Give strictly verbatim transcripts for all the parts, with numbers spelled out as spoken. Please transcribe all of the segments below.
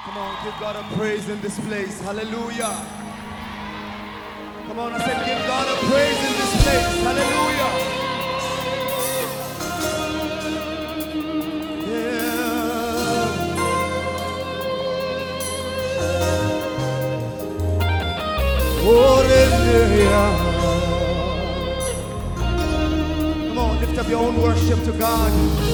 Come on, give God a praise in this place. Hallelujah. Come on, I said give God a praise in this place. Hallelujah. Yeah. Hallelujah. Come on, lift up your own worship to God.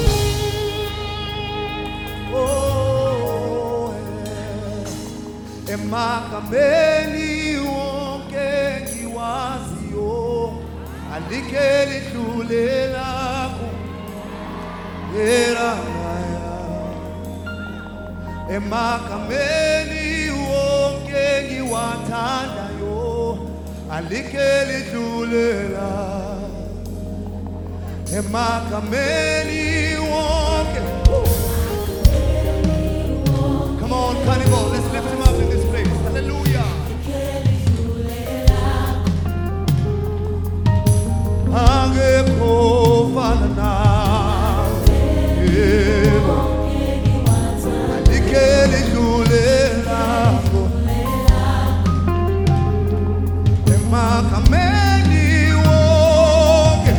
Oh, yeah. Emakameni wonke ngiwaziyo alike lidlule lakho eraya. Emakameni wonke ngiwathandayo alike lidlule lakho. Emakameni wonke. Come on, Carnival, let's lift him up in this place. Hallelujah. Angekho fana nawe, alike lidlule lakho. Emakameni wonke.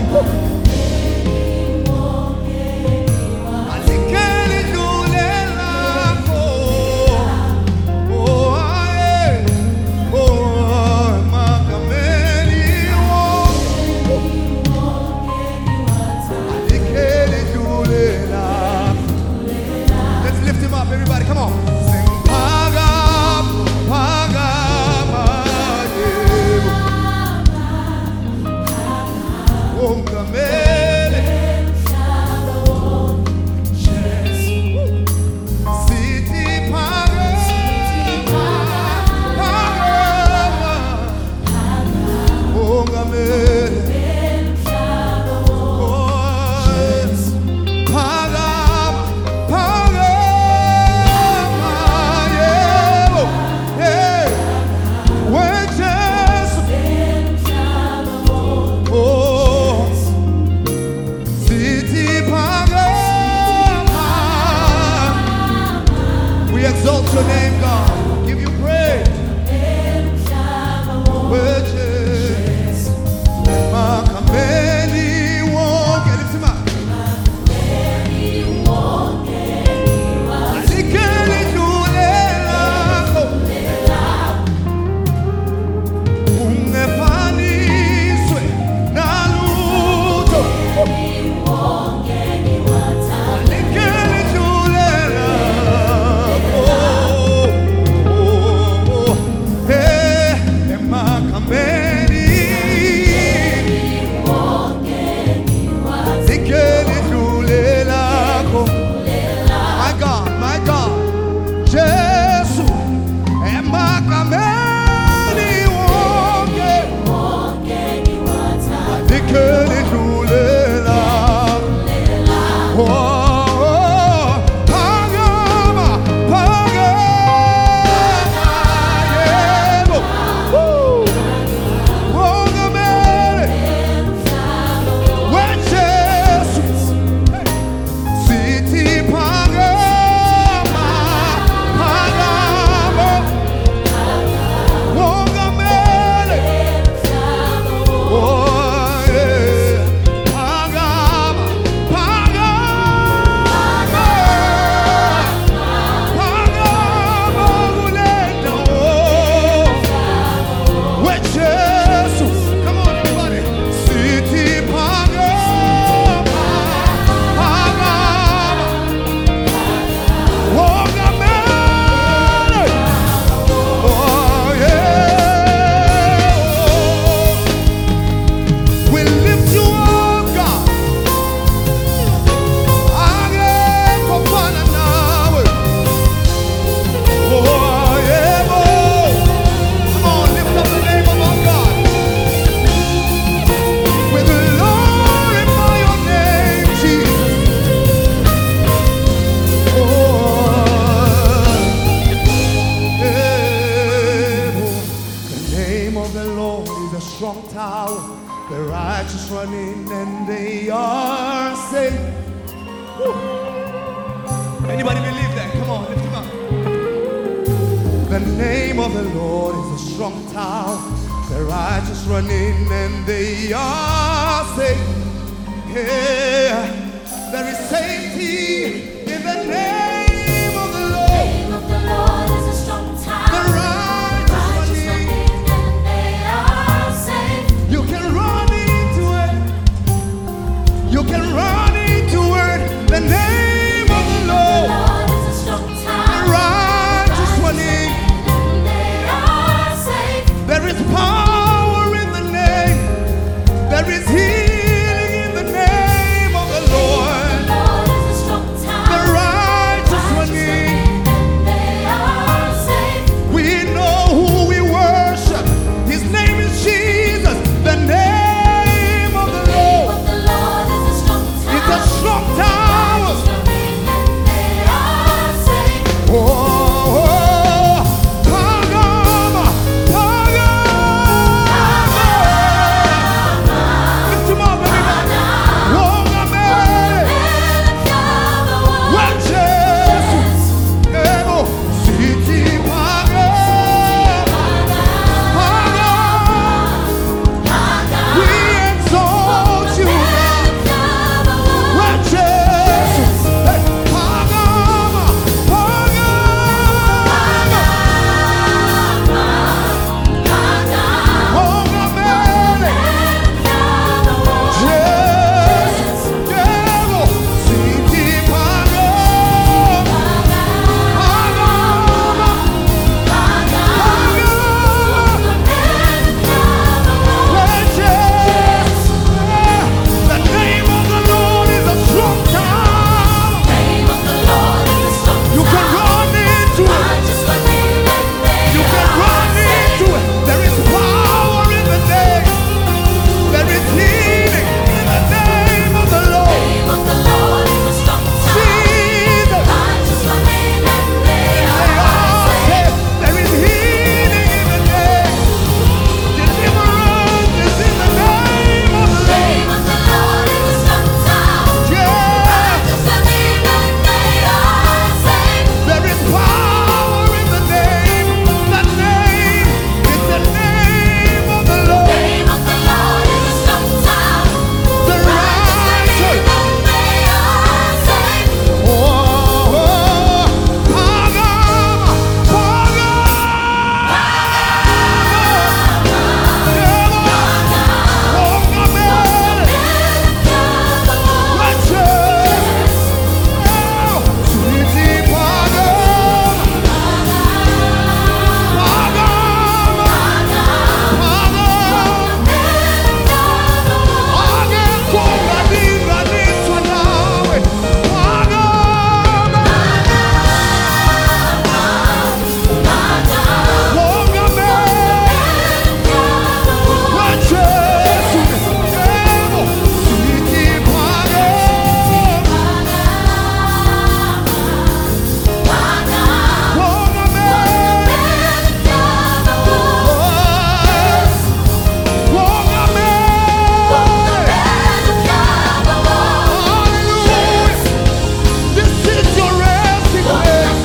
Everybody, come on. Sing Pagam, Pagam, Om Kamele, City Pagam, Pagam, Om Kamele. Exalt your name, God. Give you praise. Worship. Makameni wonke. Lift him up. Alike lidlule lakho. Ungefaniswe nalutho. Alike lidlule lakho. The name of the Lord is a strong tower. The righteous run in and they are safe. Yeah, there is safety in the name of the Lord. The name of the Lord is a strong tower. The righteous run Righteous run in. in and they are safe. You can run into it. You can run into it. The name of the The Lord. Lord is a strong The tower. righteous run in. And they are safe. There is power in the name. There is healing in the name of the Lord. The Lord is a strong The tower. righteous run Righteous run in. in and they are safe. We know who we worship. His name is Jesus. The name of the The name Lord. of the Lord is a strong tower. It's a strong tower. Righteous run in and they are safe. Oh, oh, Pagama, Pagama. Lift him up, everybody. Oh, amen. Well, Jesus. Ego, City Pagama, Pagama. We exalt you now. Well, Jesus. Hey, Pagama, Pagama. Oh, amen. Jesus. Ego, City Pagama, Pagama. The name of the Lord is a strong tower. You can run into it. You can run into it. There is power in the name. There is healing in the name of the Lord. Jesus. They are saved. There is healing in the name. Deliverance is in the name of the Lord. Yeah. There is power in the name. The name is the name of the Lord. The righteous. Oh, oh, Pagama, Pagama. Oh, amen. Righteous. Oh, sweetie Pagama, Pagama, Pagama. Angekonga linganiswa nawe. Pagama. Oh, amen. Righteous. Oh, sweetie Pagama. Oh, amen. Oh, amen. Hallelujah. This is your resting place.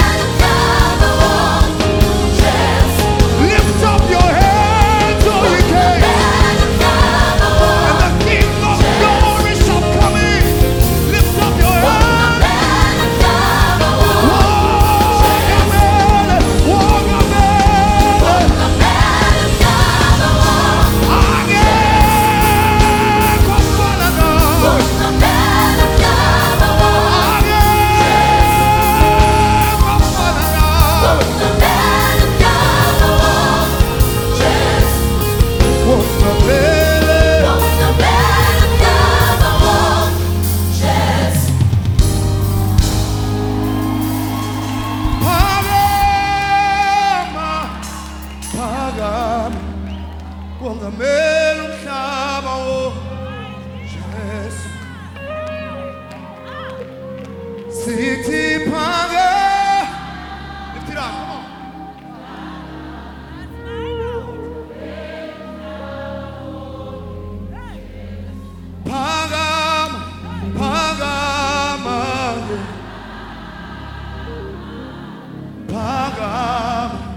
Lift up your hands, all ye gates, and the King of glory shall come in. Lift up your hands. Walk, amen. Walk, amen. Again, come on now. Again, come on now. Walk, amen. Pagama, Pagama, kongamela umhlaba woJesu. Sithi Pagama. Lift it up, come on. Pagama, Pagama, Pagama.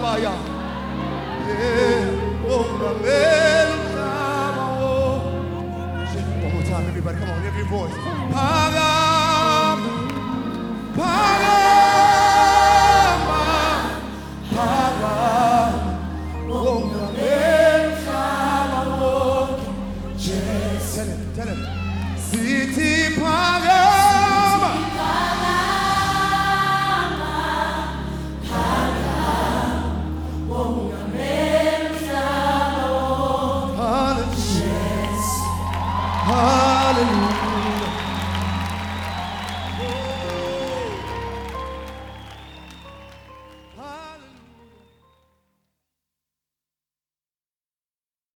Rabaya. Yeah. Oh, Rabelu Samao. One more time, everybody. Come on, lift your voice. Pagam. Pagam.